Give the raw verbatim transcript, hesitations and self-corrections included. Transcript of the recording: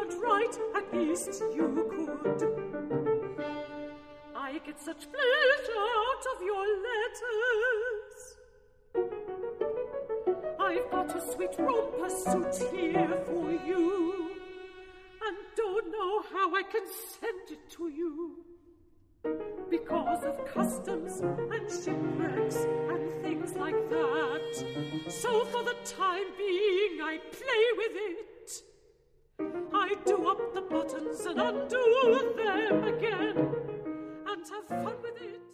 can't write, at least you could. I get such pleasure out of your letters. I've got a sweet romper suit here for you, and don't know how I can send it to you. Because of customs and shipwrecks and things like that. So for the time being I play with it. I do up the buttons and undo them again, and have fun with it.